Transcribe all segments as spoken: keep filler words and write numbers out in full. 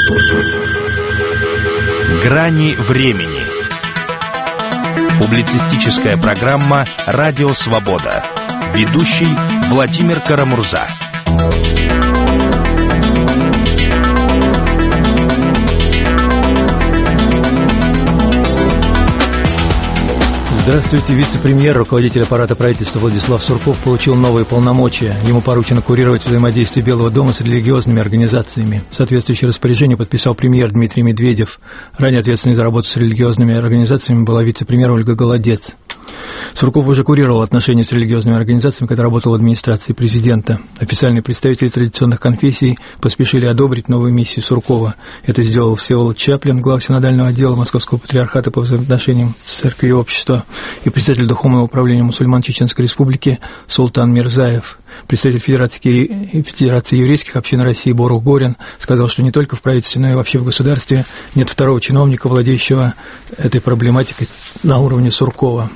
Грани времени. Публицистическая программа «Радио Свобода». Ведущий Владимир Карамурза. Здравствуйте. Вице-премьер, руководитель аппарата правительства Владислав Сурков получил новые полномочия. Ему поручено курировать взаимодействие Белого дома с религиозными организациями. Соответствующее распоряжение подписал премьер Дмитрий Медведев. Ранее ответственной за работу с религиозными организациями была вице-премьер Ольга Голодец. Сурков уже курировал отношения с религиозными организациями, когда работал в администрации президента. Официальные представители традиционных конфессий поспешили одобрить новую миссию Суркова. Это сделал Всеволод Чаплин, глава синодального отдела Московского патриархата по взаимоотношениям с церковью и обществом, и председатель Духовного управления мусульман Чеченской Республики Султан Мирзаев. Представитель Федерации, Федерации еврейских общин России Борух Горин сказал, что не только в правительстве, но и вообще в государстве нет второго чиновника, владеющего этой проблематикой на уровне Суркова.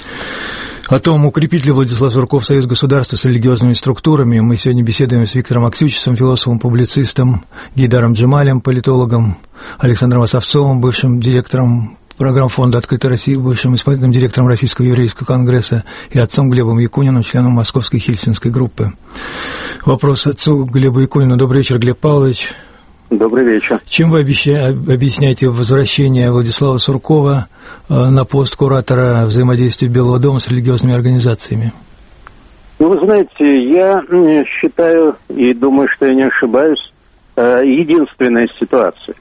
О том, укрепит ли Владислав Сурков союз государства с религиозными структурами, мы сегодня беседуем с Виктором Аксючичем, философом-публицистом, Гейдаром Джемалем, политологом, Александром Осовцовым, бывшим директором программ Фонда «Открытой России», бывшим исполнительным директором Российского еврейского конгресса, и отцом Глебом Якуниным, членом Московской Хельсинской группы. Вопрос отцу Глебу Якунину. Добрый вечер, Глеб Павлович. Добрый вечер. Чем вы объясняете возвращение Владислава Суркова на пост куратора взаимодействия Белого дома с религиозными организациями? Ну, вы знаете, я считаю и думаю, что я не ошибаюсь, единственная ситуация.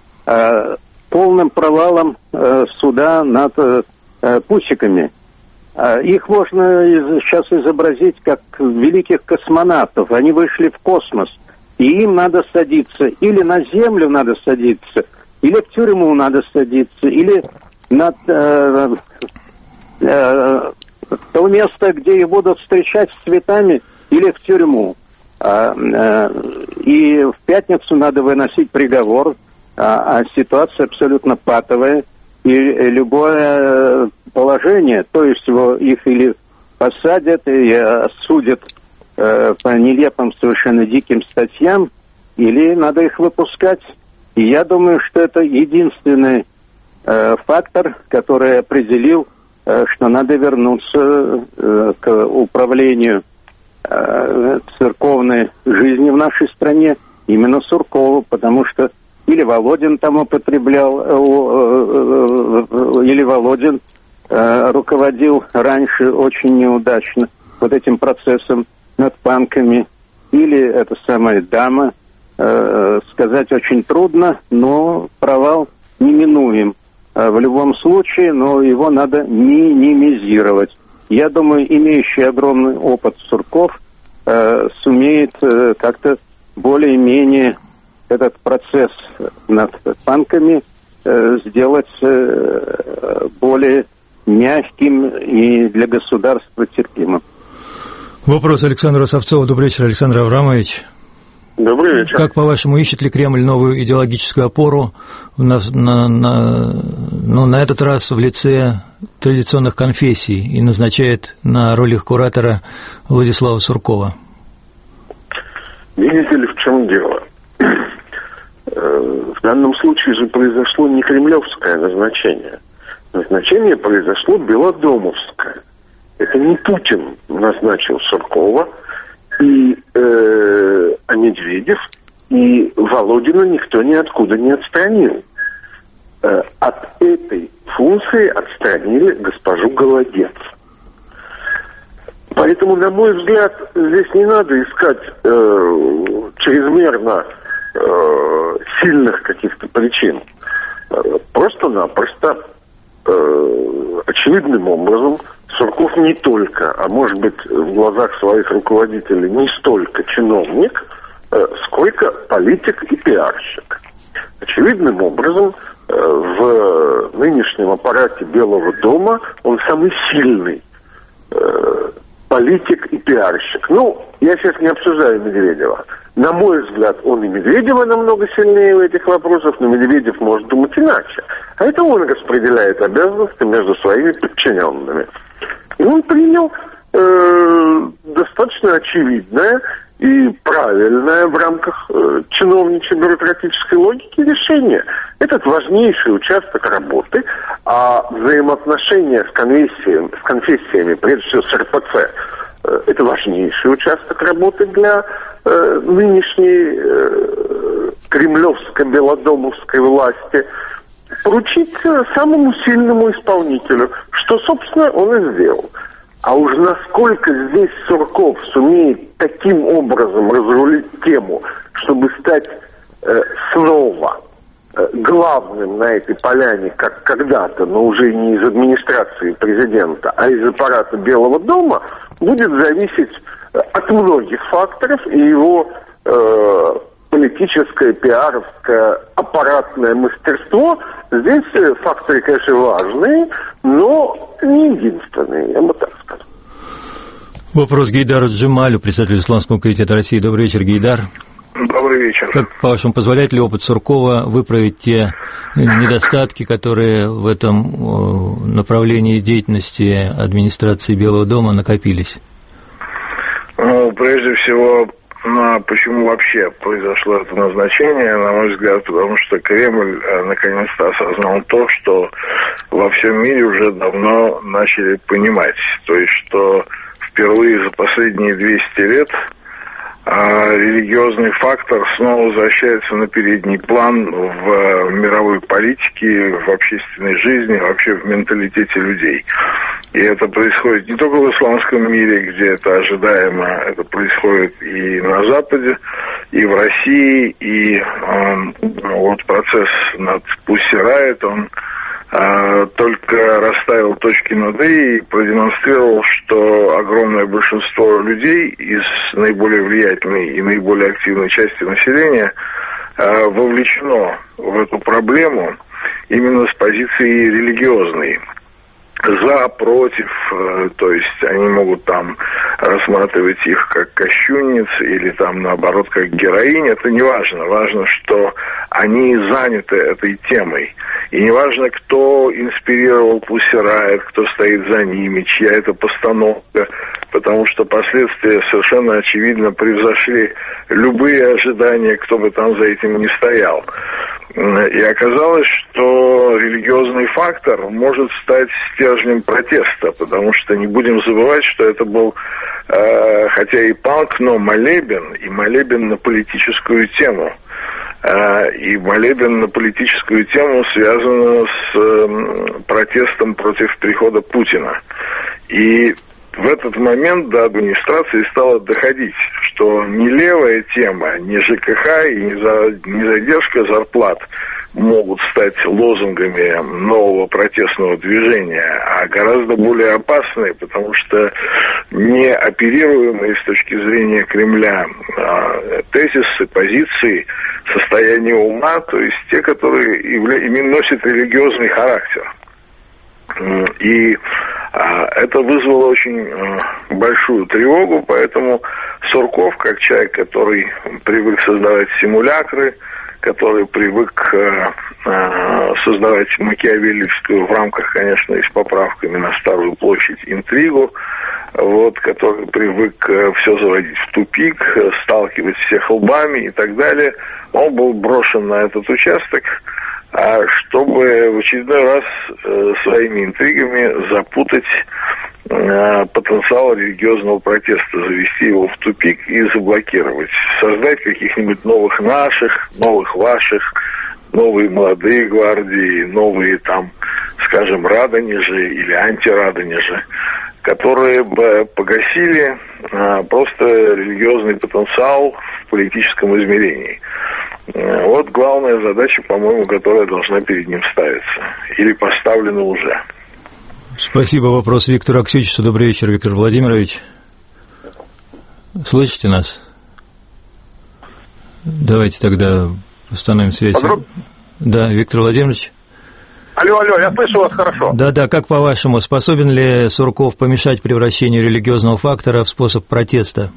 Полным провалом суда над пусиками. Их можно сейчас изобразить как великих космонавтов. Они вышли в космос. И им надо садиться, или на землю надо садиться, или в тюрьму надо садиться, или на э, э, то место, где их будут встречать с цветами, или в тюрьму. А, э, и в пятницу надо выносить приговор, а, а ситуация абсолютно патовая, и любое положение, то есть его, их или посадят, и осудят по нелепым, совершенно диким статьям, или надо их выпускать. И я думаю, что это единственный э, фактор, который определил, э, что надо вернуться э, к управлению э, церковной жизнью в нашей стране именно Суркову, потому что или Володин там употреблял, э, э, э, или Володин э, руководил раньше очень неудачно вот этим процессом над панками, или эта самая дама, э, сказать очень трудно, но провал неминуем э, в любом случае, но его надо минимизировать. Я думаю, имеющий огромный опыт Сурков э, сумеет э, как-то более-менее этот процесс над панками э, сделать э, более мягким и для государства терпимым. Вопрос Александру Осовцову. Добрый вечер, Александр Аврамович. Добрый вечер. Как, по-вашему, ищет ли Кремль новую идеологическую опору на, на, на, ну, на этот раз в лице традиционных конфессий и назначает на роль их куратора Владислава Суркова? Видите ли, в чем дело? В данном случае же произошло не кремлевское назначение. Назначение произошло белодомовское. Это не Путин назначил Суркова, и, э, а Медведев, и Володина никто ниоткуда не отстранил. Э, от этой функции отстранили госпожу Голодец. Поэтому, на мой взгляд, здесь не надо искать э, чрезмерно э, сильных каких-то причин. Э, просто-напросто э, очевидным образом Сурков не только, а может быть в глазах своих руководителей не столько чиновник, э, сколько политик и пиарщик. Очевидным образом э, в нынешнем аппарате Белого дома он самый сильный э, политик и пиарщик. Ну, я сейчас не обсуждаю Медведева. На мой взгляд, он и Медведева намного сильнее в этих вопросах, но Медведев может думать иначе. А это он распределяет обязанности между своими подчиненными. И он принял э, достаточно очевидное и правильное в рамках э, чиновничьей бюрократической логики решение. Этот важнейший участок работы, а взаимоотношения с конфессиями, с конфессиями, прежде всего с эр пэ цэ, э, это важнейший участок работы для э, нынешней э, кремлевско-белодомовской власти, поручить самому сильному исполнителю, что, собственно, он и сделал. А уж насколько здесь Сурков сумеет таким образом разрулить тему, чтобы стать э, снова э, главным на этой поляне, как когда-то, но уже не из администрации президента, а из аппарата Белого дома, будет зависеть э, от многих факторов, и его э, политическое, пиаровское, аппаратное мастерство. Здесь э, факторы, конечно, важные, но не единственные, я бы так сказал. Вопрос Гейдару Джемалю, председателю Исламского комитета России. Добрый вечер, Гейдар. Добрый вечер. Как, по-вашему, позволяет ли опыт Суркова выправить те недостатки, которые в этом направлении деятельности администрации Белого дома накопились? Ну, прежде всего, ну, почему вообще произошло это назначение, на мой взгляд, потому что Кремль наконец-то осознал то, что во всем мире уже давно начали понимать. То есть, что впервые за последние двести лет а, религиозный фактор снова возвращается на передний план в мировой политике, в общественной жизни, вообще в менталитете людей. И это происходит не только в исламском мире, где это ожидаемо, это происходит и на Западе, и в России, и э, вот процесс над Pussy Riot, он э, только расставил точки над «и» и продемонстрировал, что огромное большинство людей из наиболее влиятельной и наиболее активной части населения э, вовлечено в эту проблему именно с позиции религиозной. За, против, то есть они могут там рассматривать их как кощунниц или там наоборот как героинь, это не важно. Важно, что они заняты этой темой. И не важно, кто инспирировал Pussy Riot, кто стоит за ними, чья это постановка, потому что последствия совершенно очевидно превзошли любые ожидания, кто бы там за этим ни стоял. И оказалось, что религиозный фактор может стать стержнем протеста, потому что не будем забывать, что это был, э, хотя и панк, но молебен, и молебен на политическую тему. Э, и молебен на политическую тему связан с э, протестом против прихода Путина. И в этот момент до администрации стало доходить, что не левая тема, не жэ ка ха и не, за, не задержка зарплат могут стать лозунгами нового протестного движения, а гораздо более опасные, потому что не оперируемые с точки зрения Кремля а, тезисы, позиции, состояние ума, то есть те, которые явля... именно носят религиозный характер. И а, это вызвало очень а, большую тревогу, поэтому Сурков, как человек, который привык создавать симулякры, который привык а, а, создавать макиавеллевскую в рамках, конечно, и с поправками на Старую площадь интригу, вот, который привык а, все заводить в тупик, сталкивать всех лбами и так далее, он был брошен на этот участок, а чтобы в очередной раз э, своими интригами запутать э, потенциал религиозного протеста, завести его в тупик и заблокировать, создать каких-нибудь новых наших, новых ваших, новые молодые гвардии, новые там, скажем, радонежи или антирадонежи, которые бы погасили э, просто религиозный потенциал в политическом измерении. Вот главная задача, по-моему, которая должна перед ним ставиться. Или поставлена уже. Спасибо. Вопрос Виктору Аксючису. Добрый вечер, Виктор Владимирович. Слышите нас? Давайте тогда установим связь. Подруг... Да, Виктор Владимирович. Алло, алло, я слышу вас хорошо. Да-да, как по-вашему, способен ли Сурков помешать превращению религиозного фактора в способ протеста?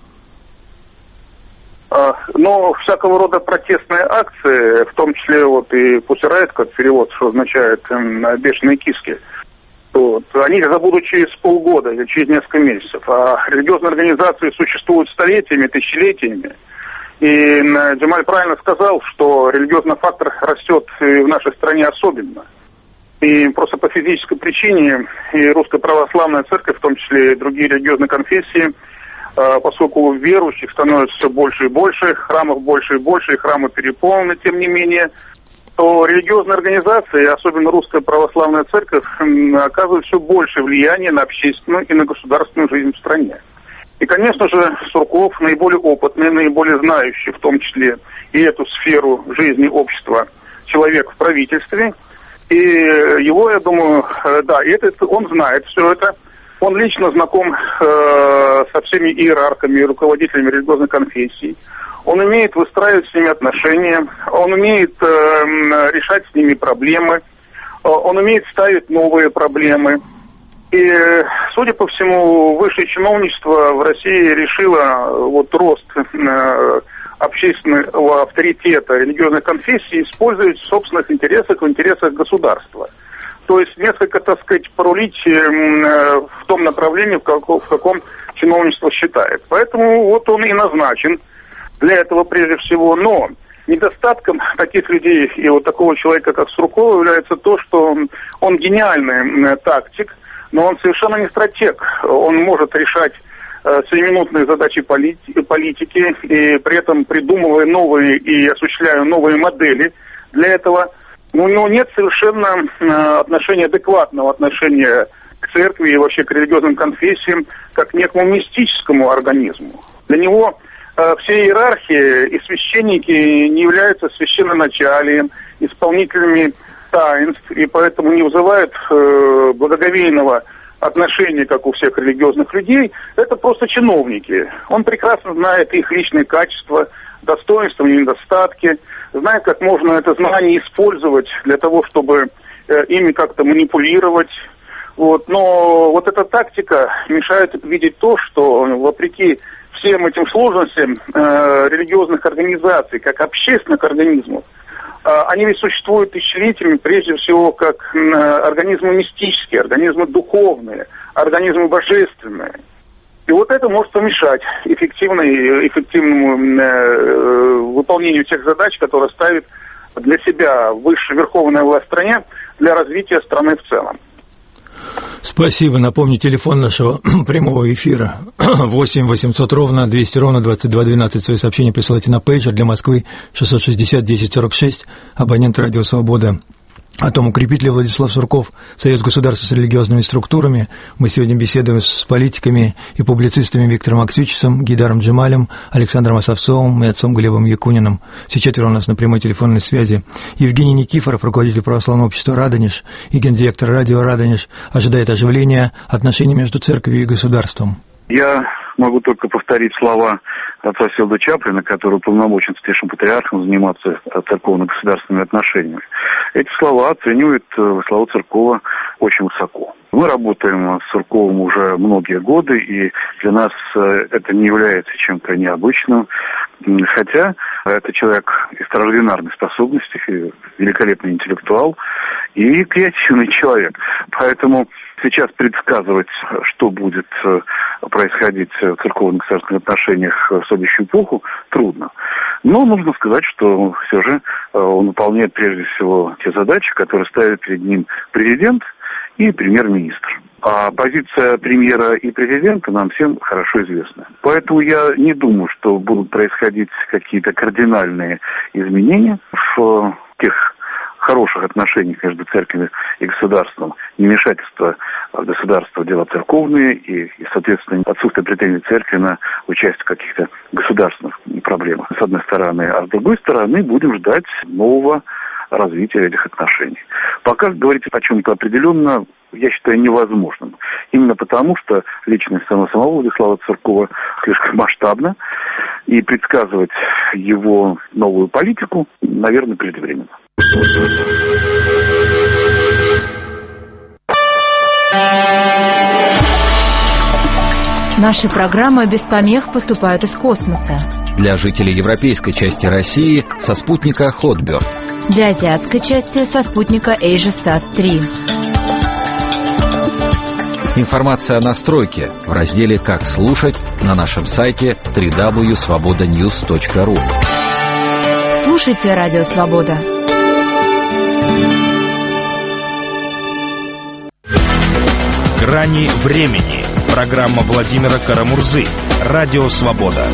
Ну, всякого рода протестные акции, в том числе вот и Pussy Riot, как перевод, что означает бешеные киски, Вот. Они их забудут через полгода или через несколько месяцев. А религиозные организации существуют столетиями, тысячелетиями. И Джемаль правильно сказал, что религиозный фактор растет и в нашей стране особенно. И просто по физической причине и Русская Православная Церковь, в том числе и другие религиозные конфессии, поскольку верующих становится все больше и больше, храмов больше и больше, и храмы переполнены, тем не менее, то религиозные организации, особенно Русская Православная Церковь, оказывают все большее влияние на общественную и на государственную жизнь в стране. И, конечно же, Сурков наиболее опытный, наиболее знающий, в том числе и эту сферу жизни общества, человек в правительстве. И его, я думаю, да, и это, он знает все это. Он лично знаком э, со всеми иерархами и руководителями религиозных конфессий. Он умеет выстраивать с ними отношения, он умеет э, решать с ними проблемы, он умеет ставить новые проблемы. И, судя по всему, высшее чиновничество в России решило вот рост э, общественного авторитета религиозных конфессий использовать в собственных интересах, в интересах государства. То есть несколько, так сказать, порулить э, в том направлении, в, как, в каком чиновничество считает. Поэтому вот он и назначен для этого прежде всего. Но недостатком таких людей и вот такого человека, как Сурков, является то, что он, он гениальный э, тактик, но он совершенно не стратег. Он может решать э, сиюминутные задачи полити- политики, и при этом придумывая новые и осуществляя новые модели для этого. Но у него нет совершенно э, отношения, адекватного отношения к церкви и вообще к религиозным конфессиям, как к некому мистическому организму. Для него э, все иерархии и священники не являются священноначалием, исполнителями таинств, и поэтому не вызывают э, благоговейного отношения, как у всех религиозных людей. Это просто чиновники. Он прекрасно знает их личные качества, достоинства и недостатки, знает, как можно это знание использовать для того, чтобы э, ими как-то манипулировать. Вот. Но вот эта тактика мешает видеть то, что вопреки всем этим сложностям э, религиозных организаций, как общественных организмов, э, они ведь существуют тысячелетиями, прежде всего, как э, организмы мистические, организмы духовные, организмы божественные. И вот это может помешать эффективной, эффективному э, выполнению тех задач, которые ставит для себя высшая верховная власть в стране для развития страны в целом. Спасибо. Напомню, телефон нашего прямого эфира восемь восемьсот ровно двести ровно двадцать два двенадцать. Свои сообщения присылайте на пейджер для Москвы шестьсот шестьдесят десять сорок шесть. Абонент радио «Свобода». О том, укрепит ли Владислав Сурков союз государств с религиозными структурами, мы сегодня беседуем с политиками и публицистами Виктором Аксючисом, Гейдаром Джемалем, Александром Осовцовым и отцом Глебом Якуниным. Все четверо у нас на прямой телефонной связи. Евгений Никифоров, руководитель православного общества «Радонеж» и гендиректор радио «Радонеж», ожидает оживления отношений между церковью и государством. Я могу только повторить слова отца Всеволода Чаплина, который уполномочен Святейшим Патриархом заниматься церковно-государственными отношениями. Эти слова оценивает Владислава Суркова очень высоко. Мы работаем с Сурковым уже многие годы, и для нас это не является чем-то необычным. Хотя это человек экстраординарной способности, великолепный интеллектуал и креативный человек. Поэтому сейчас предсказывать, что будет происходить в церковно-государственных отношениях в следующую эпоху, трудно. Но нужно сказать, что все же он выполняет прежде всего те задачи, которые ставит перед ним президент и премьер-министр. А позиция премьера и президента нам всем хорошо известна. Поэтому я не думаю, что будут происходить какие-то кардинальные изменения в тех хороших отношениях между церковью и государством, невмешательство государства в дела церковные и, и, соответственно, отсутствие претензий церкви на участие в каких-то государственных проблемах, с одной стороны. А с другой стороны, будем ждать нового развития этих отношений. Пока говорить о чем-то определенно, я считаю, невозможным. Именно потому, что личность самого, самого Владислава Суркова слишком масштабна, и предсказывать его новую политику, наверное, преждевременно. Наши программы без помех поступают из космоса. Для жителей европейской части России со спутника Хотберд. Для азиатской части со спутника AsiaSat три. Информация о настройке в разделе «Как слушать» на нашем сайте дабл ю дабл ю дабл ю точка свобода ньюс точка ру. Слушайте Радио Свобода. «Грани времени». Программа Владимира Карамурзы. Радио Свобода.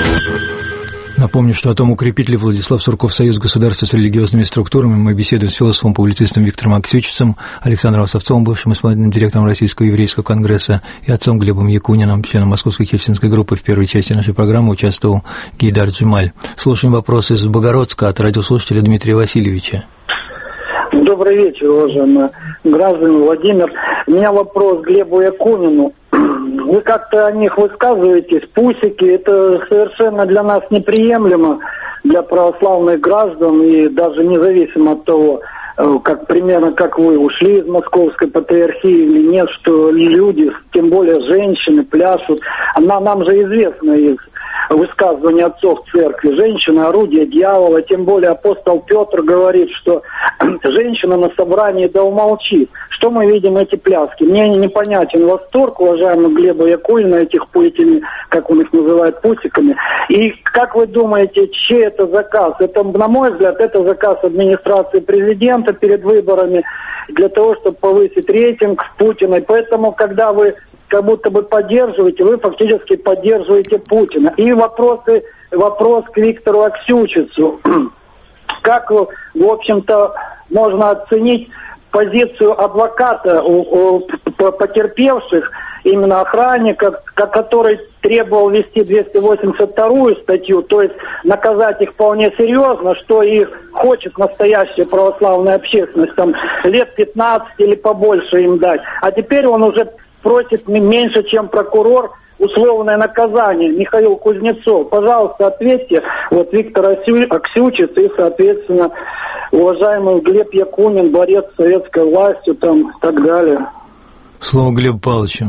Напомню, что о том, укрепит ли Владислав Сурков союз государства с религиозными структурами, мы беседуем с философом-публицистом Виктором Аксючицем, Александром Осовцовым, бывшим исполнительным директором Российского еврейского конгресса, и отцом Глебом Якуниным, членом Московской хельсинской группы. В первой части нашей программы участвовал Гейдар Джемаль. Слушаем вопрос из Богородска от радиослушателя Дмитрия Васильевича. Добрый вечер, уважаемые граждане. Владимир, у меня вопрос к Глебу Якунину. Вы как-то о них высказываетесь, пусики, это совершенно для нас неприемлемо, для православных граждан, и даже независимо от того, как примерно как вы ушли из Московской патриархии или нет, что люди, тем более женщины, пляшут. Она, нам же известно из высказывания отцов церкви: женщина — орудие дьявола, тем более апостол Петр говорит, что женщина на собрании да умолчит. Что мы видим эти пляски? Мне непонятен восторг, уважаемый Глеба Якунина, этих этими, как он их называет, пусиками. И как вы думаете, чей это заказ? Это, на мой взгляд, это заказ администрации президента перед выборами для того, чтобы повысить рейтинг Путина. И поэтому, когда вы как будто бы поддерживаете, вы фактически поддерживаете Путина. И вопросы, вопрос к Виктору Аксючицу. Как, в общем-то, можно оценить позицию адвоката у, у потерпевших, именно охранника, который требовал ввести двести восемьдесят вторую статью, то есть наказать их вполне серьезно, что их хочет настоящая православная общественность, там лет пятнадцать или побольше им дать. А теперь он уже просит меньше, чем прокурор, условное наказание. Михаил Кузнецов, пожалуйста, ответьте. Вот Виктор Аксючиц и, соответственно, уважаемый Глеб Якунин, борец с советской властью, там, и так далее. Слово Глебу Павловичу.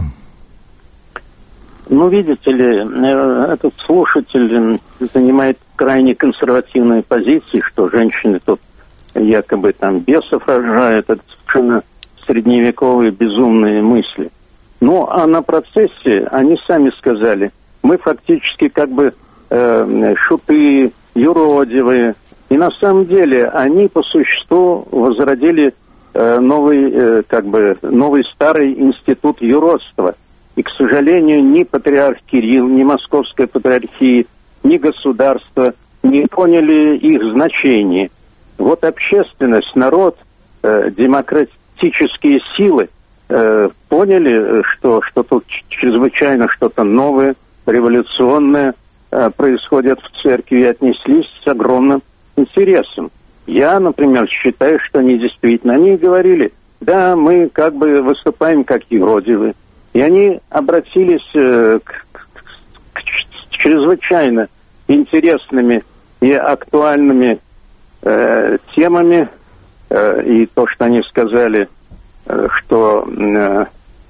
Ну, видите ли, этот слушатель занимает крайне консервативные позиции, что женщины тут якобы там бесов рожают. Это совершенно средневековые безумные мысли. Ну, а на процессе они сами сказали, мы фактически как бы э, шуты, юродивые. И на самом деле они по существу возродили э, новый, э, как бы, новый старый институт юродства. И, к сожалению, ни патриарх Кирилл, ни Московская патриархия, ни государство не поняли их значение. Вот общественность, народ, э, демократические силы э, поняли, что, что тут чрезвычайно что-то новое, революционное э, происходит в церкви, и отнеслись с огромным интересом. Я, например, считаю, что они действительно, они говорили, да, мы как бы выступаем как юродивые. И они обратились э, к, к, к чрезвычайно интересными и актуальными э, темами. Э, и то, что они сказали, э, что э,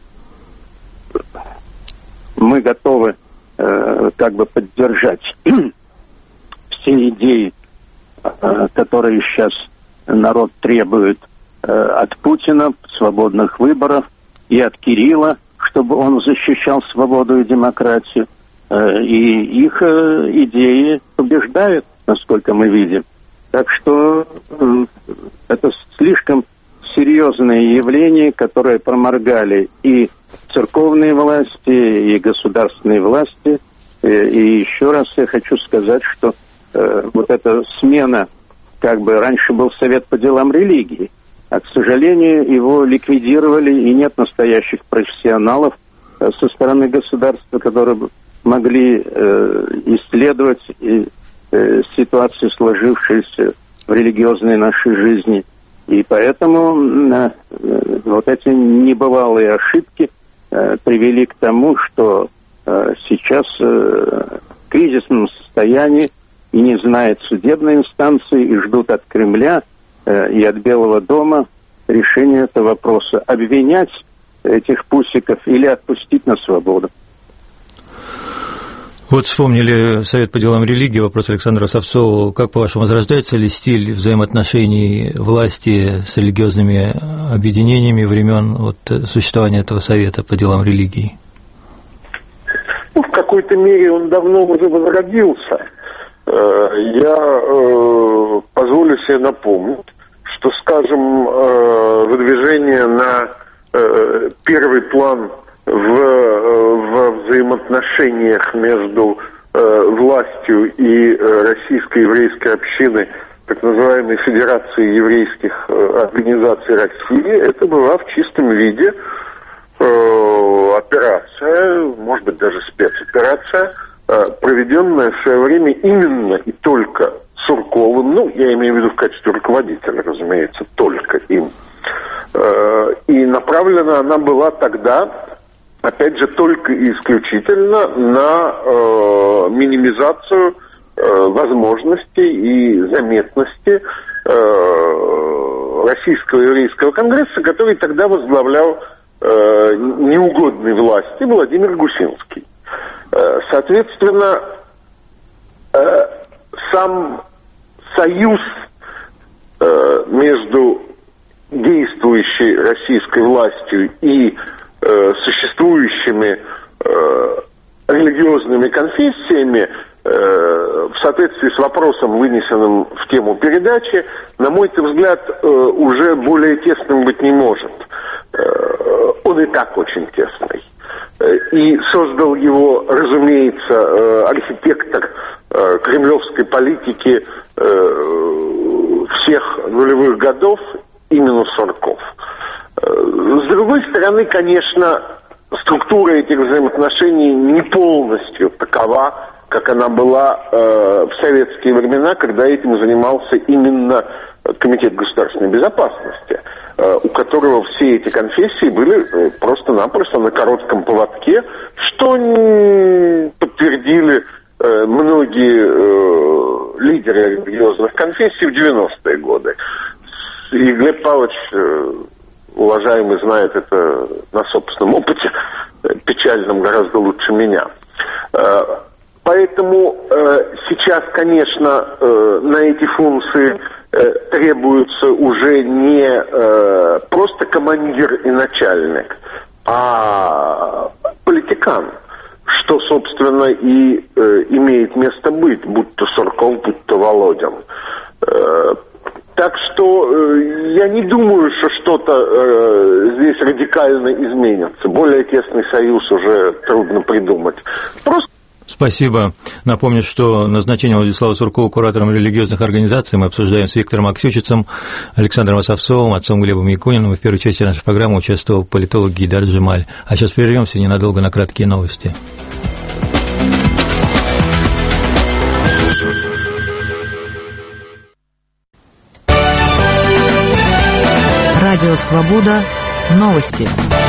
мы готовы э, как бы поддержать все идеи, э, которые сейчас народ требует э, от Путина, свободных выборов, и от Кирилла, чтобы он защищал свободу и демократию. И их идеи побеждают, насколько мы видим. Так что это слишком серьезное явление, которое проморгали и церковные власти, и государственные власти. И еще раз я хочу сказать, что вот эта смена, как бы раньше был Совет по делам религии, а, к сожалению, его ликвидировали, и нет настоящих профессионалов э, со стороны государства, которые бы могли э, исследовать и, э, ситуацию, сложившуюся в религиозной нашей жизни. И поэтому э, э, вот эти небывалые ошибки э, привели к тому, что э, сейчас э, в кризисном состоянии и не знают судебной инстанции, и ждут от Кремля и от Белого дома решение этого вопроса. Обвинять этих пусиков или отпустить на свободу. Вот вспомнили Совет по делам религии, вопрос Александра Осовцова. Как, по-вашему, возрождается ли стиль взаимоотношений власти с религиозными объединениями времен вот, существования этого Совета по делам религии? Ну, в какой-то мере он давно уже возродился. Я позволю себе напомнить, что, скажем, выдвижение на первый план в, в взаимоотношениях между э, властью и э, российской еврейской общиной, так называемой Федерации еврейских э, организаций России, это была в чистом виде э, операция, может быть даже спецоперация, э, проведенная в свое время именно и только Сурковым, ну, я имею в виду в качестве руководителя, разумеется, только им. Э, и направлена она была тогда, опять же, только и исключительно на э, минимизацию э, возможностей и заметности э, Российского еврейского конгресса, который тогда возглавлял э, неугодной власти Владимир Гусинский. Э, соответственно, э, сам союз э, между действующей российской властью и существующими э, религиозными конфессиями э, в соответствии с вопросом, вынесенным в тему передачи, на мой взгляд, э, уже более тесным быть не может. Э, он и так очень тесный. Э, и создал его, разумеется, э, архитектор э, кремлевской политики э, всех нулевых годов именно Сурков. С другой стороны, конечно, структура этих взаимоотношений не полностью такова, как она была э, в советские времена, когда этим занимался именно Комитет государственной безопасности, э, у которого все эти конфессии были э, просто-напросто на коротком поводке, что подтвердили э, многие э, лидеры религиозных конфессий в девяностые годы. И Глеб Павлович... Э, уважаемый, знает это на собственном опыте, печальном гораздо лучше меня. Поэтому сейчас, конечно, на эти функции требуется уже не просто командир и начальник, а политикан, что, собственно, и имеет место быть, будь то Сурков, будь то Володин. Так что э, я не думаю, что что-то э, здесь радикально изменится. Более тесный союз уже трудно придумать. Просто... Спасибо. Напомню, что назначение Владислава Суркова куратором религиозных организаций мы обсуждаем с Виктором Аксючицем, Александром Осовцовым, отцом Глебом Якуниным. И в первой части нашей программы участвовал политолог Гейдар Джемаль. А сейчас прервемся ненадолго на краткие новости. Радио «Свобода». Новости.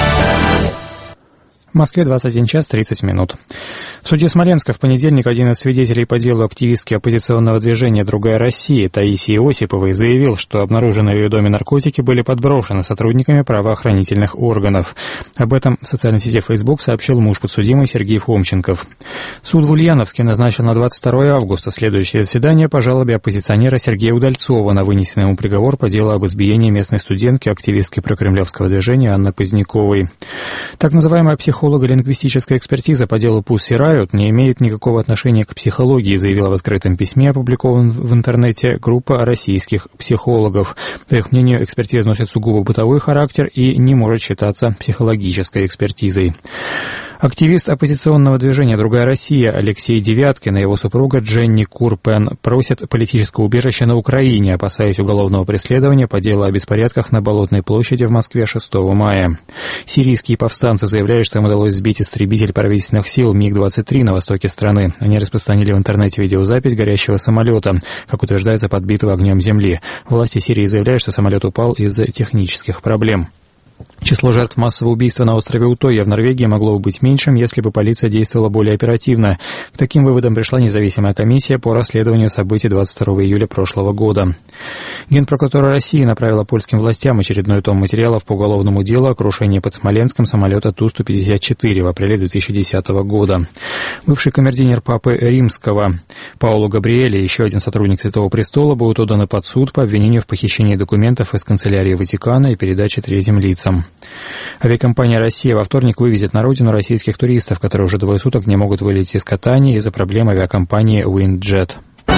В Москве двадцать один час тридцать минут. В суде Смоленска в понедельник один из свидетелей по делу активистки оппозиционного движения «Другая Россия» Таисии Осиповой заявил, что обнаруженные в ее доме наркотики были подброшены сотрудниками правоохранительных органов. Об этом в социальной сети Facebook сообщил муж подсудимой Сергей Фомченков. Суд в Ульяновске назначил на двадцать второе августа следующее заседание по жалобе оппозиционера Сергея Удальцова на вынесенный ему приговор по делу об избиении местной студентки, активистки прокремлевского движения Анны Поздняковой. Так называемая психолого-лингвистическая экспертиза по делу Пусси Райот не имеет никакого отношения к психологии, заявила в открытом письме, опубликованном в интернете, группа российских психологов. По их мнению, экспертиза носит сугубо бытовой характер и не может считаться психологической экспертизой. Активист оппозиционного движения «Другая Россия» Алексей Девяткин и его супруга Дженни Курпен просят политическое убежище на Украине, опасаясь уголовного преследования по делу о беспорядках на Болотной площади в Москве шестого мая. Сирийские повстанцы заявляют, что им удалось сбить истребитель правительственных сил Миг двадцать три на востоке страны. Они распространили в интернете видеозапись горящего самолета, как утверждается, подбитого огнем земли. Власти Сирии заявляют, что самолет упал из-за технических проблем. Число жертв массового убийства на острове Утойя в Норвегии могло бы быть меньшим, если бы полиция действовала более оперативно. К таким выводам пришла независимая комиссия по расследованию событий двадцать второго июля прошлого года. Генпрокуратура России направила польским властям очередной том материалов по уголовному делу о крушении под Смоленском самолета Ту сто пятьдесят четыре в апреле две тысячи десятого года. Бывший камердинер Папы Римского Паоло Габриэле и еще один сотрудник Святого Престола будут отданы под суд по обвинению в похищении документов из канцелярии Ватикана и передаче третьим лицам. Авиакомпания «Россия» во вторник вывезет на родину российских туристов, которые уже двое суток не могут вылететь из Катании из-за проблем авиакомпании WindJet.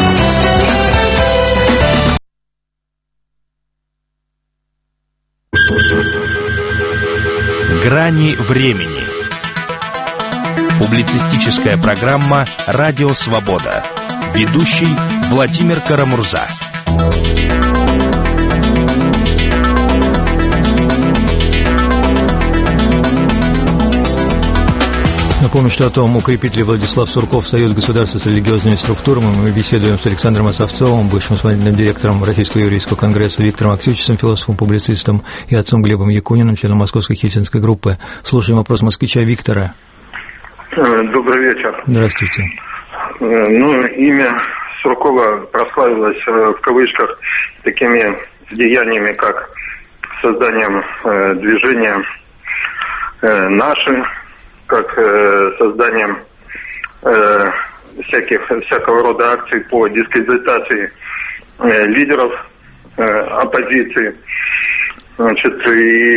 Грани времени. Публицистическая программа «Радио Свобода». Ведущий Владимир Карамурза. Напомню, что о том, укрепит ли Владислав Сурков союз государства с религиозными структурами, мы беседуем с Александром Осовцовым, бывшим исполнительным директором Российского еврейского конгресса, Виктором Аксютицем, философом-публицистом, и отцом Глебом Якуниным, членом Московской Хельсинской группы. Слушаем вопрос москвича Виктора. Добрый вечер. Здравствуйте. Ну, имя Суркова прославилось в кавычках такими деяниями, как созданием э, движения э, «Наши», как э, созданием э, всяких, всякого рода акций по дискредитации э, лидеров э, оппозиции. Значит, и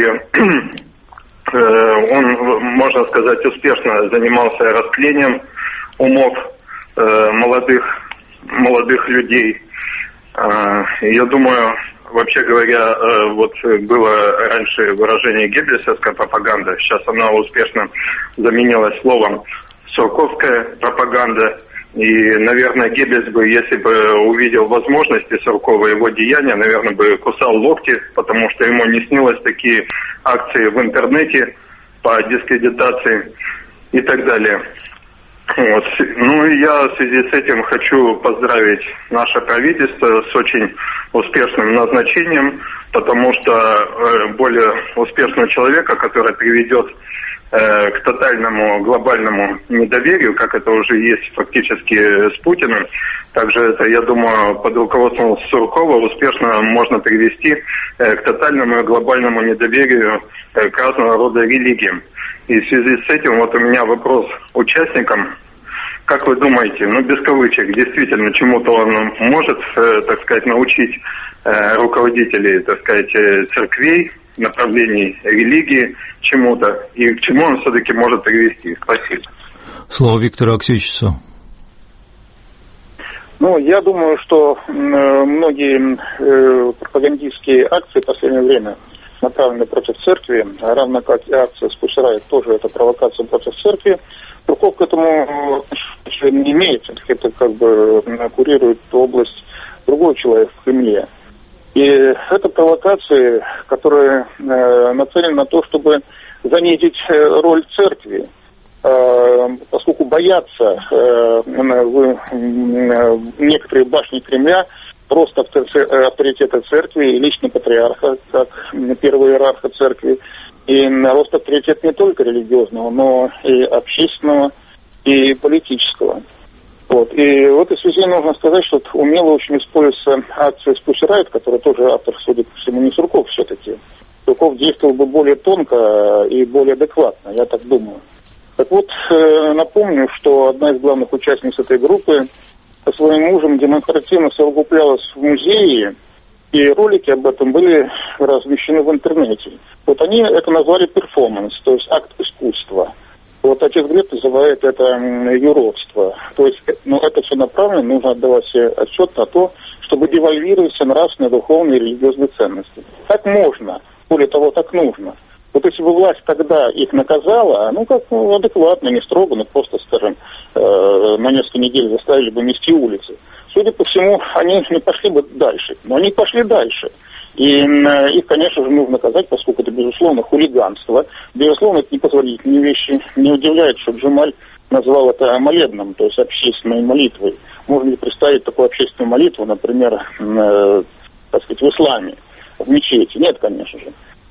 э, он, можно сказать, успешно занимался растлением умов э, молодых, молодых людей. Э, я думаю, вообще говоря, вот было раньше выражение геббельсовская пропаганда, сейчас она успешно заменилась словом сурковская пропаганда. И, наверное, Геббельс бы, если бы увидел возможности Суркова, его деяния, наверное, бы кусал локти, потому что ему не снилось такие акции в интернете по дискредитации и так далее. Вот. Ну и я в связи с этим хочу поздравить наше правительство с очень успешным назначением, потому что э, более успешного человека, который приведет э, к тотальному глобальному недоверию, как это уже есть фактически с Путиным, также это, я думаю, под руководством Суркова успешно можно привести э, к тотальному и глобальному недоверию э, к разного рода религиям. И в связи с этим вот у меня вопрос участникам. Как вы думаете, ну без кавычек, действительно чему-то он может, э, так сказать, научить э, руководителей, так сказать, э, церквей, направлений религии чему-то, и к чему он все-таки может привести? Спасибо. Слово Виктору Аксютицу. Ну, я думаю, что э, многие э, пропагандистские акции в последнее время направлены против церкви, равно как и акция «Спусирает» тоже это провокация против церкви. Сурков к этому не имеет, это как бы курирует область другой человек в Кремле. И это провокации, которые э, нацелены на то, чтобы занизить роль церкви, э, поскольку боятся э, в, э, некоторые башни Кремля рост авторитета церкви и лично патриарха, как первого иерарха церкви, и рост авторитета не только религиозного, но и общественного, и политического. Вот. И в этой связи нужно сказать, что умело очень используется акция «Спусирает», которая тоже автор, судя по всему, не Сурков все-таки. Сурков действовал бы более тонко и более адекватно, я так думаю. Так вот, напомню, что одна из главных участниц этой группы со своим мужем демонстративно совокуплялась в музее, и ролики об этом были размещены в интернете. Вот они это назвали перформанс, то есть акт искусства. Вот отец Глеб называет это юродство. То есть, ну, это все направлено, нужно отдавать себе отчет на то, чтобы девальвировать все нравственные, духовные и религиозные ценности. Так можно, более того, так нужно. Вот если бы власть тогда их наказала, ну, как ну, адекватно, не строго, но просто, скажем, э, на несколько недель заставили бы мести улицы. Судя по всему, они не пошли бы дальше. Но они пошли дальше. И э, их, конечно же, нужно наказать, поскольку это, безусловно, хулиганство. Безусловно, это непозволительные вещи. Не удивляет, что Джемаль назвал это молебном, то есть общественной молитвой. Можно ли представить такую общественную молитву, например, э, так сказать, в исламе, в мечети? Нет, конечно же.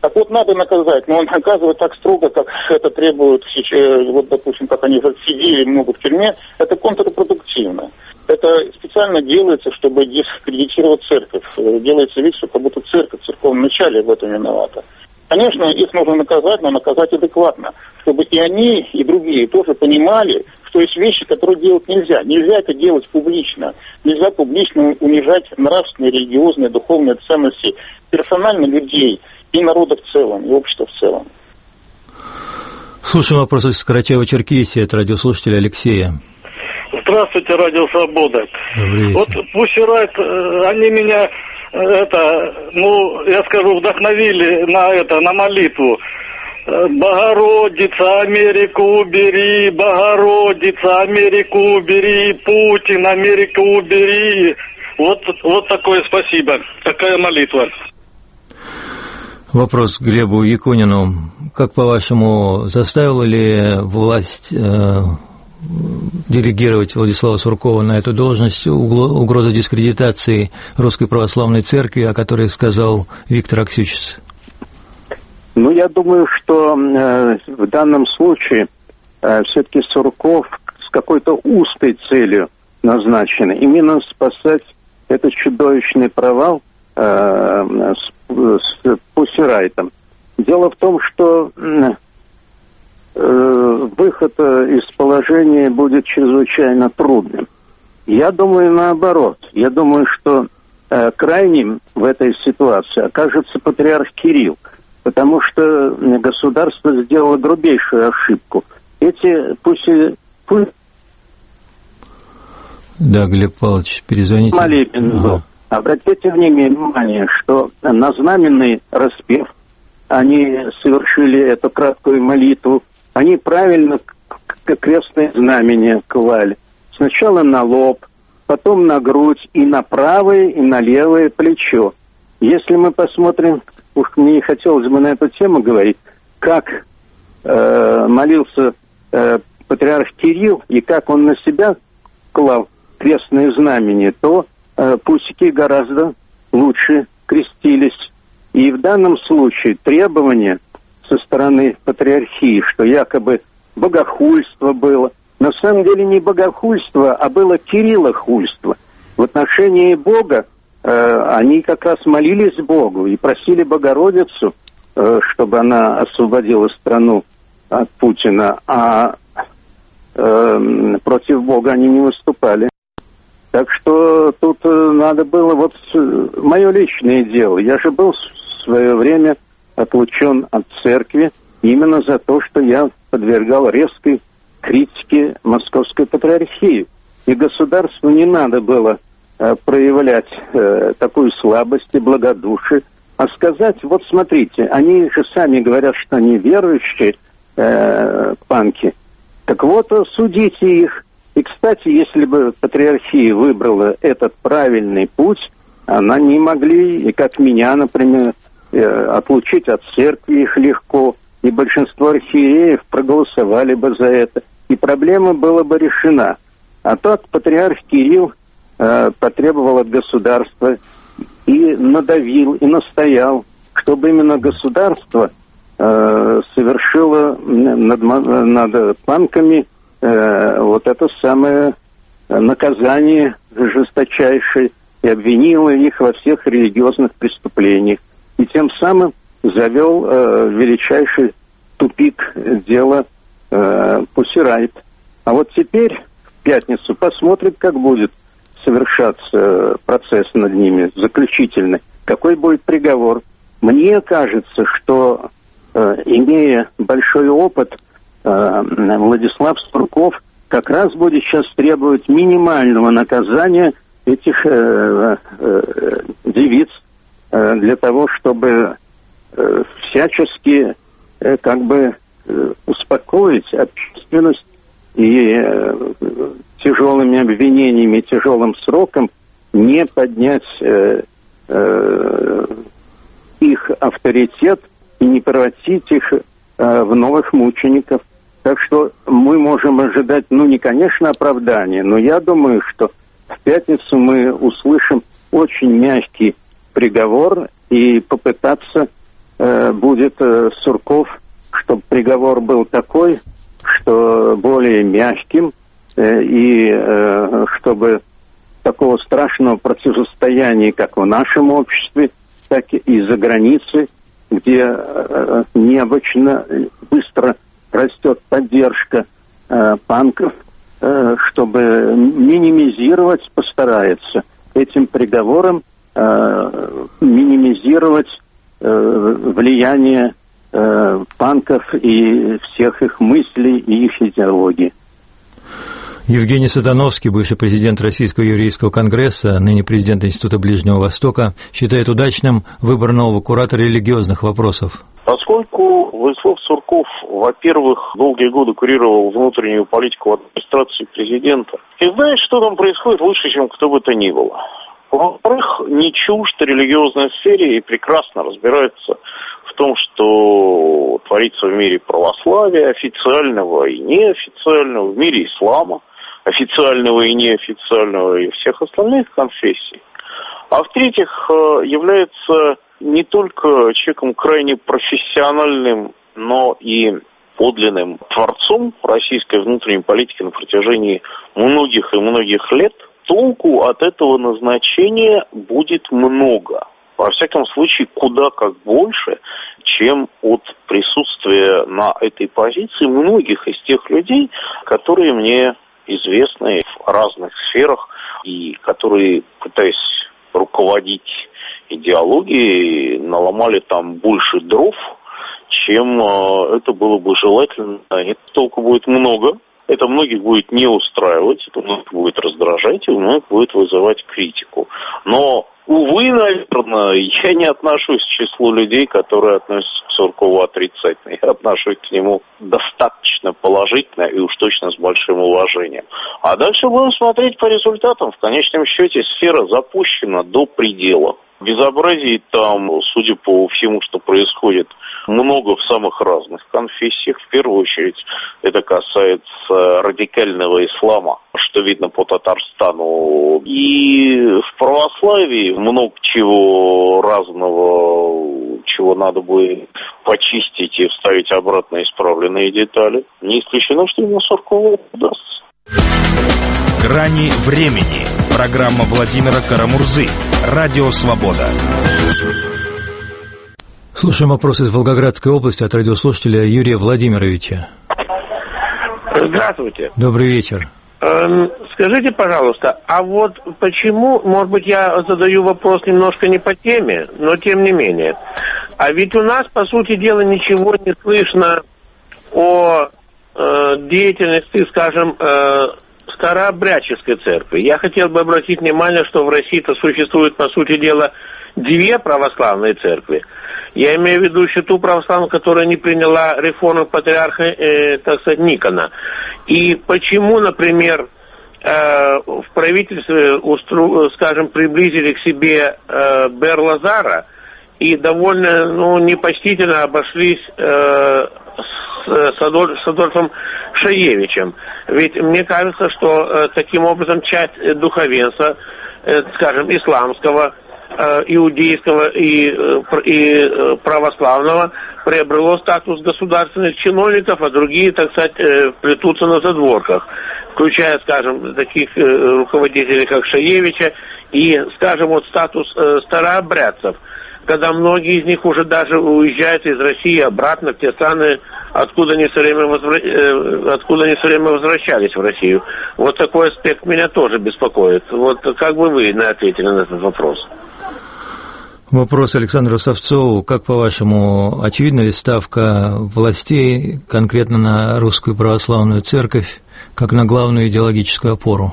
Так вот, надо наказать, но он наказывает так строго, как это требует, вот, допустим, как они сидели много в тюрьме, это контрпродуктивно. Это специально делается, чтобы дискредитировать церковь. Делается вид, что как будто церковь в церковном начале в этом виновата. Конечно, их нужно наказать, но наказать адекватно, чтобы и они, и другие тоже понимали, что есть вещи, которые делать нельзя. Нельзя это делать публично. Нельзя публично унижать нравственные, религиозные, духовные ценности персонально людей и народа в целом, и общества в целом. Слушаем вопрос из Карачаево-Черкесии от радиослушателя Алексея. Здравствуйте, Радио Свобода. Вот Pussy Riot, они меня, это, ну, я скажу, вдохновили на это, на молитву. Богородица, Америку убери, Богородица, Америку убери, Путин, Америку убери. Вот, вот такое спасибо, такая молитва. Вопрос к Глебу Якунину. Как, по-вашему, заставила ли власть э, делегировать Владислава Суркова на эту должность угроза дискредитации Русской Православной Церкви, о которой сказал Виктор Аксючиц? Ну, я думаю, что э, в данном случае э, все-таки Сурков с какой-то узкой целью назначен. Именно спасать этот чудовищный провал э, с, с Pussy Riot. Дело в том, что э, выход из положения будет чрезвычайно трудным. Я думаю, наоборот. Я думаю, что э, крайним в этой ситуации окажется патриарх Кирилл, потому что государство сделало грубейшую ошибку. Эти Pussy... Да, Глеб Павлович, перезвоните. Молебен был. Ага. Обратите внимание, что на знаменный распев они совершили эту краткую молитву. Они правильно крестное знамение клали. Сначала на лоб, потом на грудь, и на правое, и на левое плечо. Если мы посмотрим, уж мне не хотелось бы на эту тему говорить, как э, молился э, патриарх Кирилл, и как он на себя клал крестное знамение, то э, пусики гораздо лучше крестились. И в данном случае требования со стороны патриархии, что якобы богохульство было, на самом деле не богохульство, а было кириллохульство. В отношении Бога э, они как раз молились Богу и просили Богородицу, э, чтобы она освободила страну от Путина, а э, против Бога они не выступали. Так что тут надо было, вот мое личное дело, я же был в свое время отлучен от церкви именно за то, что я подвергал резкой критике Московской патриархии. И государству не надо было э, проявлять э, такую слабость и благодушие, а сказать, вот смотрите, они же сами говорят, что они верующие э, панки, так вот, судите их. И, кстати, если бы патриархия выбрала этот правильный путь, она не могли, и как меня, например, отлучить от церкви их легко, и большинство архиереев проголосовали бы за это, и проблема была бы решена. А так патриарх Кирилл э, потребовал от государства и надавил, и настоял, чтобы именно государство э, совершило над, над панками э, вот это самое наказание жесточайшее и обвинило их во всех религиозных преступлениях. И тем самым завел э, величайший тупик дела э, Pussy Riot. А вот теперь, в пятницу, посмотрим, как будет совершаться процесс над ними, заключительный. Какой будет приговор. Мне кажется, что, э, имея большой опыт, э, Владислав Сурков как раз будет сейчас требовать минимального наказания этих э, э, девиц, для того, чтобы э, всячески э, как бы э, успокоить общественность и э, тяжелыми обвинениями, тяжелым сроком не поднять э, э, их авторитет и не превратить их э, в новых мучеников. Так что мы можем ожидать, ну не, конечно, оправдания, но я думаю, что в пятницу мы услышим очень мягкий приговор и попытаться э, будет э, Сурков, чтобы приговор был такой, что более мягким, э, и э, чтобы такого страшного противостояния, как в нашем обществе, так и за границей, где э, необычно быстро растет поддержка э, панков, э, чтобы минимизировать, постарается этим приговором э, минимизировать э, влияние э, панков и всех их мыслей и их идеологий. Евгений Сатановский, бывший президент Российского еврейского конгресса, ныне президент Института Ближнего Востока, считает удачным выбор нового куратора религиозных вопросов. Поскольку Владислав Сурков, во-первых, долгие годы курировал внутреннюю политику администрации президента, и знает, что там происходит лучше, чем кто бы то ни было. Во-вторых, не чужд религиозной сфере и прекрасно разбирается в том, что творится в мире православия, официального и неофициального, в мире ислама, официального и неофициального, и всех остальных конфессий. А в-третьих, является не только человеком крайне профессиональным, но и подлинным творцом российской внутренней политики на протяжении многих и многих лет. Толку от этого назначения будет много. Во всяком случае, куда как больше, чем от присутствия на этой позиции многих из тех людей, которые мне известны в разных сферах и которые, пытаясь руководить идеологией, наломали там больше дров, чем э, это было бы желательно. Нет, толку будет много. Это многих будет не устраивать, это многих будет раздражать, и многих будет вызывать критику. Но, увы, наверное, я не отношусь к числу людей, которые относятся к Суркову отрицательно. Я отношусь к нему достаточно положительно и уж точно с большим уважением. А дальше будем смотреть по результатам. В конечном счете сфера запущена до предела. Безобразий там, судя по всему, что происходит, много в самых разных конфессиях. В первую очередь это касается радикального ислама, что видно по Татарстану. И в православии много чего разного, чего надо бы почистить и вставить обратно исправленные детали. Не исключено, что именно Суркову удастся. «Грани времени». Программа Владимира Карамурзы. Радио «Свобода». Слушаем вопрос из Волгоградской области от радиослушателя Юрия Владимировича. Здравствуйте. Добрый вечер. Скажите, пожалуйста, а вот почему, может быть, я задаю вопрос немножко не по теме, но тем не менее. А ведь у нас, по сути дела, ничего не слышно о э, деятельности, скажем, э, старообрядческой церкви. Я хотел бы обратить внимание, что в России-то существует, по сути дела, две православные церкви. Я имею в виду еще ту православную, которая не приняла реформу патриарха, э, так сказать, Никона. И почему, например, э, в правительстве, устру, скажем, приблизили к себе э, Бер-Лазара и довольно, ну, непочтительно обошлись э, с, с, Адоль, с Адольфом Шаевичем. Ведь мне кажется, что э, таким образом часть духовенства, э, скажем, исламского, иудейского и, и православного приобрело статус государственных чиновников, а другие, так сказать, плетутся на задворках, включая, скажем, таких руководителей, как Шаевича, и, скажем, вот статус старообрядцев, когда многие из них уже даже уезжают из России обратно в те страны, откуда они все время, возвра... откуда они все время возвращались в Россию. Вот такой аспект меня тоже беспокоит. Вот как бы вы ответили на этот вопрос? Вопрос Александру Савцову. Как, по-вашему, очевидна ли ставка властей конкретно на Русскую Православную Церковь как на главную идеологическую опору?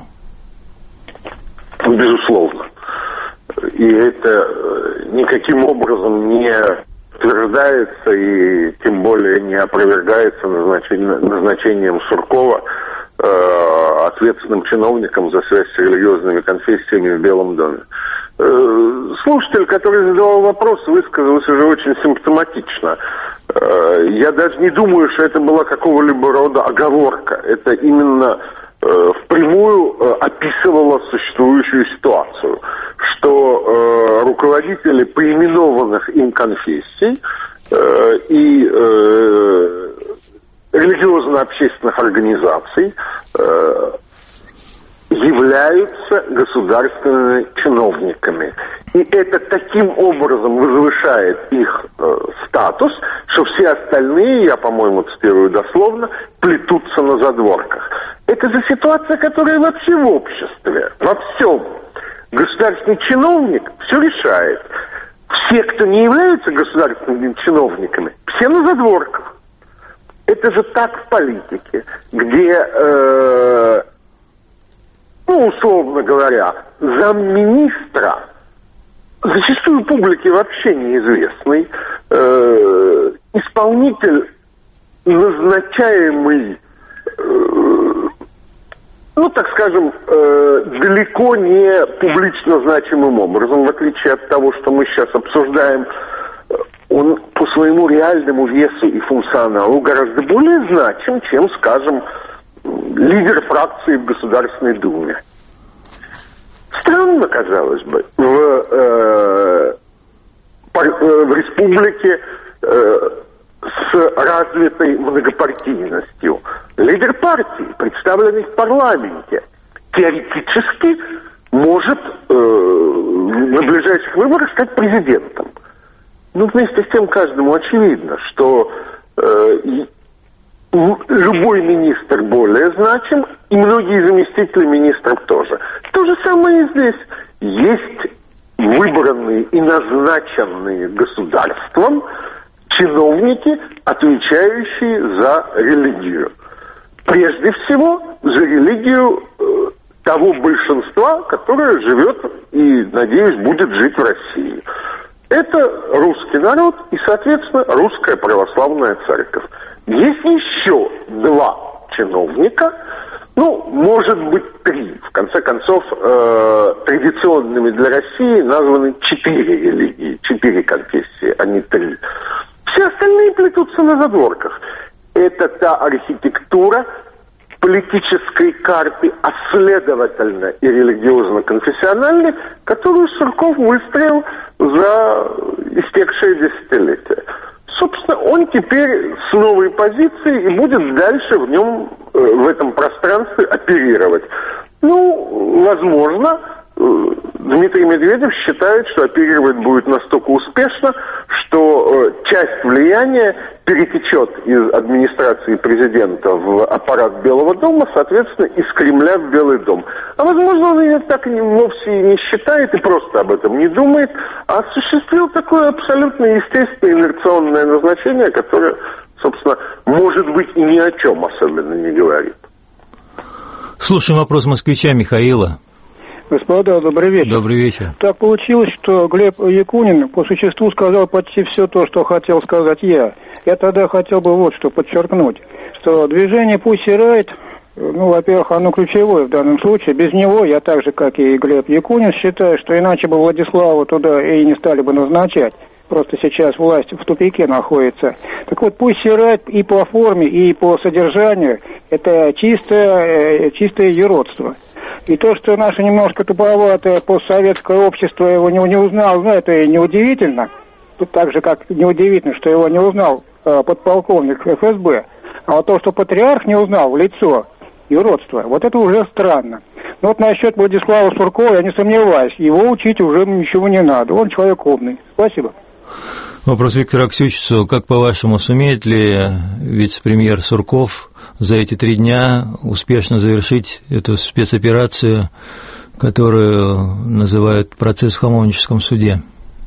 Безусловно. И это никаким образом не утверждается и тем более не опровергается назначением, назначением Суркова э, ответственным чиновником за связь с религиозными конфессиями в Белом доме. Слушатель, который задавал вопрос, высказался уже очень симптоматично. Я даже не думаю, что это была какого-либо рода оговорка. Это именно впрямую описывало существующую ситуацию, что руководители поименованных им конфессий э, и э, религиозно-общественных организаций э, являются государственными чиновниками. И это таким образом возвышает их э, статус, что все остальные, я, по-моему, цитирую дословно, плетутся на задворках. Это же ситуация, которая вообще в обществе, во всем. Государственный чиновник все решает. Все, кто не являются государственными чиновниками, все на задворках. Это же так в политике, где... Э, ну, условно говоря, замминистра, зачастую публике вообще неизвестный, э, исполнитель, назначаемый, э, ну, так скажем, э, далеко не публично значимым образом, в отличие от того, что мы сейчас обсуждаем, он по своему реальному весу и функционалу гораздо более значим, чем, скажем, лидер фракции в Государственной Думе. Странно, казалось бы, в, э, в республике э, с развитой многопартийностью. Лидер партии, представленный в парламенте, теоретически может э, на ближайших выборах стать президентом. Но вместе с тем каждому очевидно, что э, любой министр более значим, и многие заместители министров тоже. То же самое и здесь. Есть выбранные и назначенные государством чиновники, отвечающие за религию. Прежде всего, за религию э, того большинства, которое живет и, надеюсь, будет жить в России. Это русский народ и, соответственно, русская православная церковь. Есть еще два чиновника, ну, может быть, три. В конце концов, э, традиционными для России названы четыре религии, четыре конфессии, а не три. Все остальные плетутся на задворках. Это та архитектура политической карты, а следовательно и религиозно-конфессиональной, которую Сурков выстроил за истекшее десятилетие. Собственно, он теперь с новой позиции и будет дальше в нем, в этом пространстве оперировать. Ну, возможно, Дмитрий Медведев считает, что оперировать будет настолько успешно, что часть влияния перетечет из администрации президента в аппарат Белого дома, соответственно, из Кремля в Белый дом. А возможно, он ее так и вовсе не считает и просто об этом не думает, а осуществил такое абсолютно естественное инерционное назначение, которое, собственно, может быть и ни о чем особенно не говорит. Слушаем вопрос москвича Михаила. Господа, добрый вечер. Добрый вечер. Так получилось, что Глеб Якунин по существу сказал почти все то, что хотел сказать я. Я тогда хотел бы вот что подчеркнуть, что движение Pussy Riot, ну, во-первых, оно ключевое в данном случае. Без него, я так же, как и Глеб Якунин, считаю, что иначе бы Владислава туда и не стали бы назначать. Просто сейчас власть в тупике находится. Так вот, Pussy Riot и по форме, и по содержанию это чистое, чистое юродство. И то, что наше немножко туповатое постсоветское общество его не, не узнало, ну, это и неудивительно. Тут так же, как неудивительно, что его не узнал э, подполковник эф эс бэ. А вот то, что патриарх не узнал в лицо юродства, вот это уже странно. Но вот насчет Владислава Суркова я не сомневаюсь. Его учить уже ничего не надо. Он человек умный. Спасибо. Вопрос Виктору Аксючицу. Как, по-вашему, сумеет ли вице-премьер Сурков за эти три дня успешно завершить эту спецоперацию, которую называют процесс в Хамовническом суде?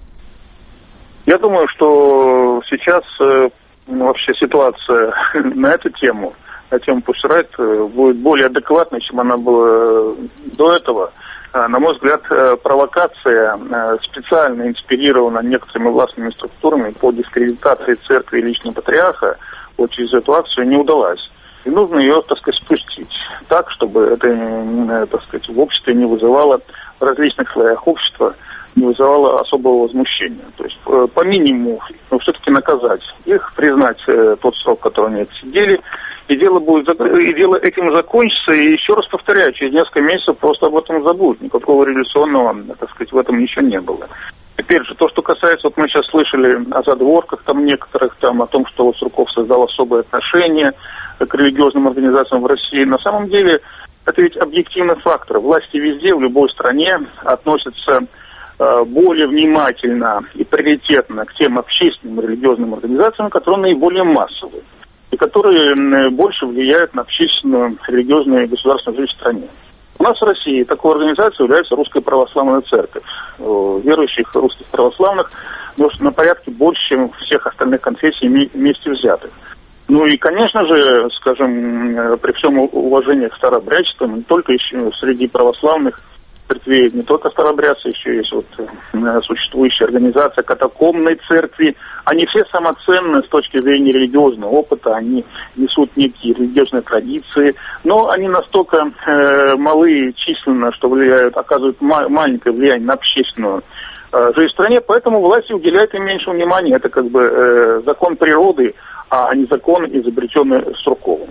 Я думаю, что сейчас э, вообще ситуация на эту тему, на тему Pussy Riot, будет более адекватной, чем она была до этого. На мой взгляд, провокация, специально инспирирована некоторыми властными структурами по дискредитации церкви и личного патриарха, вот через эту акцию не удалась. И нужно ее, так сказать, спустить так, чтобы это, так сказать, в обществе не вызывало, в различных слоях общества, не вызывало особого возмущения. То есть по минимуму, но все-таки наказать их, признать тот срок, который они отсидели, и дело будет, и дело этим закончится. И еще раз повторяю, через несколько месяцев просто об этом забудут. Никакого революционного, так сказать, в этом ничего не было. Теперь же, то, что касается, вот мы сейчас слышали о задворках там некоторых, там, о том, что вот Сурков создал особое отношение к религиозным организациям в России. На самом деле, это ведь объективный фактор. Власти везде, в любой стране относятся э, более внимательно и приоритетно к тем общественным религиозным организациям, которые наиболее массовые и которые э, больше влияют на общественную, религиозную и государственную жизнь в стране. У нас в России такой организацией является Русская Православная Церковь. Верующих русских православных на порядке больше, чем всех остальных конфессий вместе взятых. Ну и, конечно же, скажем, при всем уважении к старообрядчествам, не только еще среди православных церквей, не только старообрядцы, еще есть вот существующая организация катакомбной церкви. Они все самоценны с точки зрения религиозного опыта, они несут некие религиозные традиции, но они настолько э, малы численно, что влияют, оказывают ма- маленькое влияние на общественную э, жизнь в стране, поэтому власти уделяют им меньше внимания. Это как бы э, закон природы, а не закон, изобретенный Сурковым.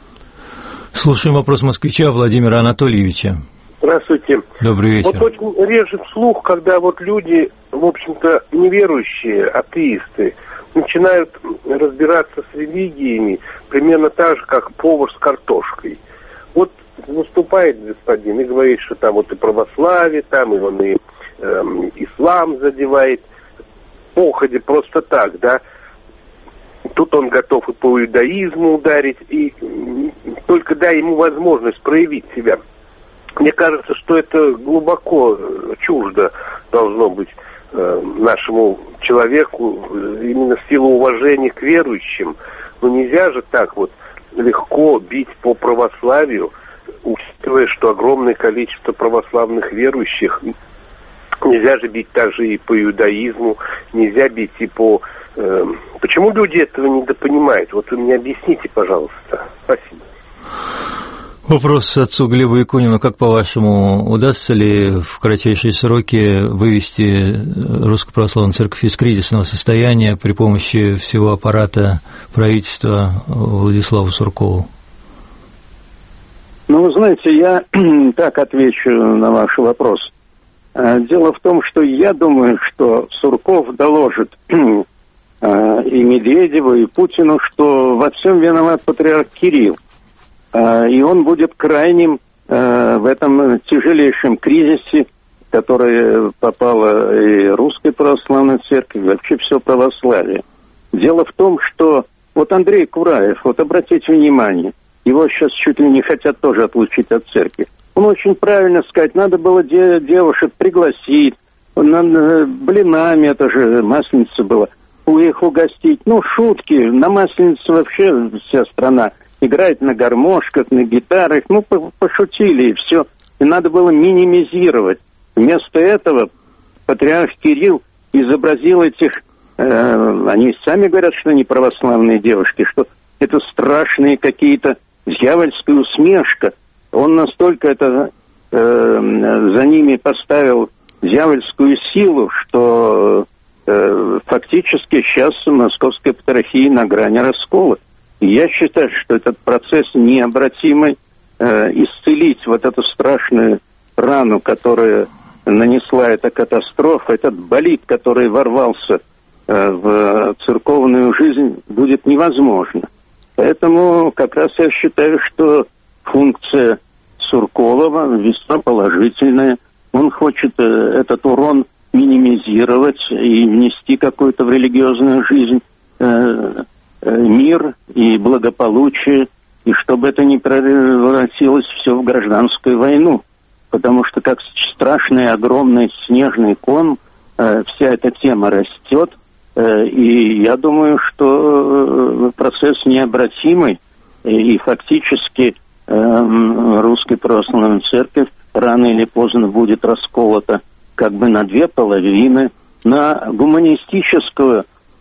Слушаем вопрос москвича Владимира Анатольевича. Здравствуйте. Добрый вечер. Вот очень режет слух, когда вот люди, в общем-то, неверующие, атеисты, начинают разбираться с религиями примерно так же, как повар с картошкой. Вот выступает господин и говорит, что там вот и православие, там и он и э, ислам задевает, походе просто так, да. Тут он готов и по иудаизму ударить, и только дай ему возможность проявить себя. Мне кажется, что это глубоко чуждо должно быть э, нашему человеку, именно в силу уважения к верующим. Но нельзя же так вот легко бить по православию, учитывая, что огромное количество православных верующих. Нельзя же бить также и по иудаизму, нельзя бить и по... Э, почему люди этого недопонимают? Вот вы мне объясните, пожалуйста. Спасибо. Вопрос отцу Глебу Якунину. Как, по-вашему, удастся ли в кратчайшие сроки вывести Русскую Православную Церковь из кризисного состояния при помощи всего аппарата правительства Владиславу Суркову? Ну, вы знаете, я так отвечу на ваш вопрос. Дело в том, что я думаю, что Сурков доложит и Медведеву, и Путину, что во всем виноват патриарх Кирилл. И он будет крайним в этом тяжелейшем кризисе, в который попала и Русская Православная Церковь, и вообще все православие. Дело в том, что вот Андрей Кураев, вот обратите внимание, его сейчас чуть ли не хотят тоже отлучить от церкви. Он очень правильно сказать, надо было де- девушек пригласить, на, блинами, это же масленица была, их угостить. Ну, шутки, на масленице вообще вся страна играет на гармошках, на гитарах, ну, пошутили и все. И надо было минимизировать. Вместо этого патриарх Кирилл изобразил этих, э, они сами говорят, что они православные девушки, что это страшные какие-то, дьявольская усмешка. Он настолько это э, за ними поставил дьявольскую силу, что э, фактически сейчас Московская патриархия на грани раскола. И я считаю, что этот процесс необратимый, э, исцелить вот эту страшную рану, которая нанесла эта катастрофа, этот болид, который ворвался э, в церковную жизнь, будет невозможно. Поэтому как раз я считаю, что функция Суркова весьма положительная. Он хочет э, этот урон минимизировать и внести какую-то в религиозную жизнь э, мир и благополучие, и чтобы это не превратилось все в гражданскую войну. Потому что как страшный, огромный снежный ком, э, вся эта тема растет, э, и я думаю, что процесс необратимый, и, и фактически э, Русская Православная Церковь рано или поздно будет расколота как бы на две половины, на гуманистическую,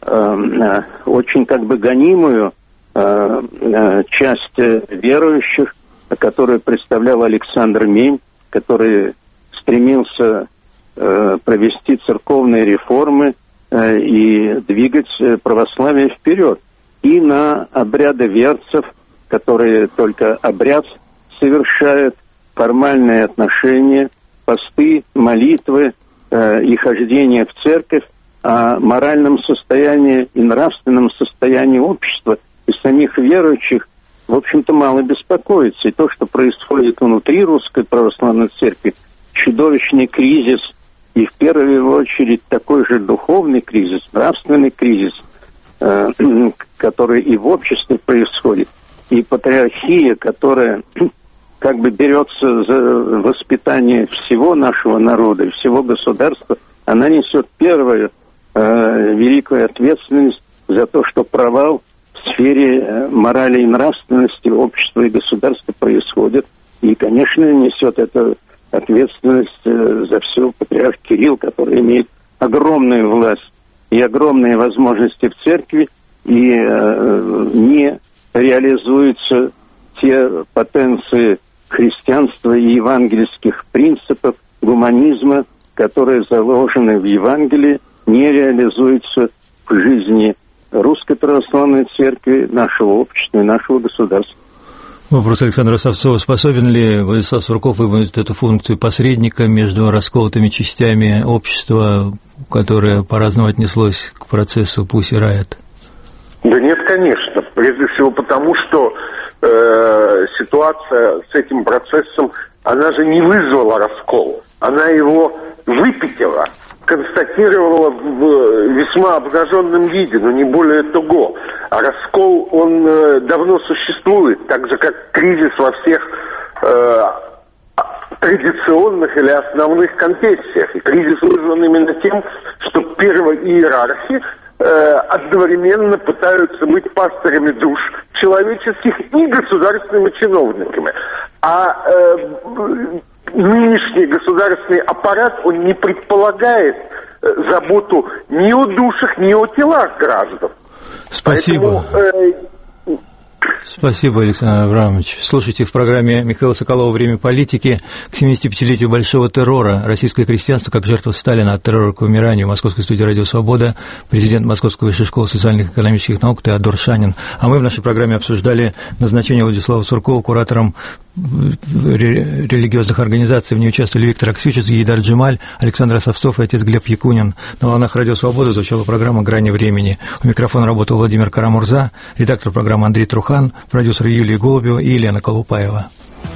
очень как бы гонимую э, э, часть верующих, которую представлял Александр Мень, который стремился э, провести церковные реформы э, и двигать православие вперед. И на обрядоверцев, которые только обряд совершают, формальные отношения, посты, молитвы, э, э, и хождения в церковь, о моральном состоянии и нравственном состоянии общества и самих верующих, в общем-то, мало беспокоится. И то, что происходит внутри Русской Православной Церкви, чудовищный кризис, и в первую очередь такой же духовный кризис, нравственный кризис, э, который и в обществе происходит, и патриархия, которая как бы берется за воспитание всего нашего народа, всего государства, она несет первую э, великую ответственность за то, что провал в сфере э, морали и нравственности общества и государства происходит. И, конечно, несет эту ответственность э, за все патриарх Кирилл, который имеет огромную власть и огромные возможности в церкви, и э, не реализуются те потенции христианства и евангельских принципов, гуманизма, которые заложены в Евангелии, не реализуются в жизни Русской Православной Церкви, нашего общества и нашего государства. Вопрос Александра Савцова. Способен ли Владислав Сурков выполнить эту функцию посредника между расколотыми частями общества, которое по-разному отнеслось к процессу Pussy Riot? Да нет, конечно. Прежде всего потому, что э, ситуация с этим процессом, она же не вызвала раскол. Она его выпятила, констатировала в весьма обнаженном виде, но не более того. А раскол, он э, давно существует, так же, как кризис во всех э, традиционных или основных конфессиях. И кризис вызван именно тем, что первоиерархи э, одновременно пытаются быть пастырями душ человеческих и государственными чиновниками. А э, нынешний государственный аппарат, он не предполагает э, заботу ни о душах, ни о телах граждан. Спасибо. Поэтому, э, Спасибо, Александр Абрамович. Слушайте, в программе Михаила Соколова «Время политики» к семидесятипятилетию большого террора «Российское крестьянство как жертва Сталина от террора к вымиранию». В Московской студии «Радио Свобода» президент Московской высшей школы социальных и экономических наук Теодор Шанин. А мы в нашей программе обсуждали назначение Владислава Суркова куратором религиозных организаций. В ней участвовали Виктор Аксючиц, Гейдар Джемаль, Александр Савцов и отец Глеб Якунин. На волнах «Радио Свобода» звучала программа «Грани времени». У микрофона работал Владимир Карамурза, редактор программы Андрей Трухан, продюсер Юлия Голубева и Елена Колупаева.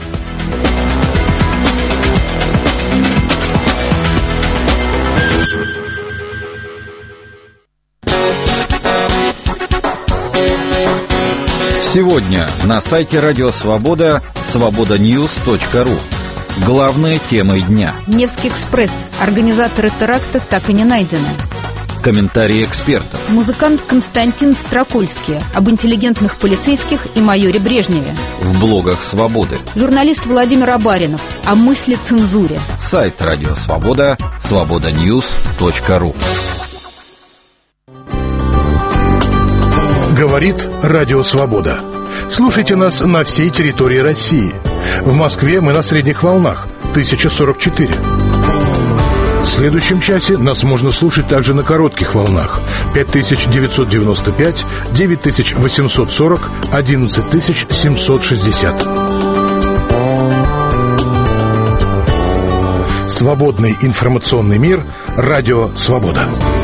Сегодня на сайте Радио Свобода свобода ньюс точка ру. Главные темы дня. Невский экспресс. Организаторы теракта так и не найдены. Комментарии экспертов. Музыкант Константин Строкольский об интеллигентных полицейских и майоре Брежневе. В блогах Свободы. Журналист Владимир Абаринов о мысли цензуре. Сайт Радио Свобода свобода ньюс точка ру. Говорит Радио Свобода. Слушайте нас на всей территории России. В Москве мы на средних волнах тысяча сорок четыре. В следующем часе нас можно слушать также на коротких волнах пять тысяч девятьсот девяносто пять, девять тысяч восемьсот сорок, одиннадцать тысяч семьсот шестьдесят. Свободный информационный мир. Радио Свобода.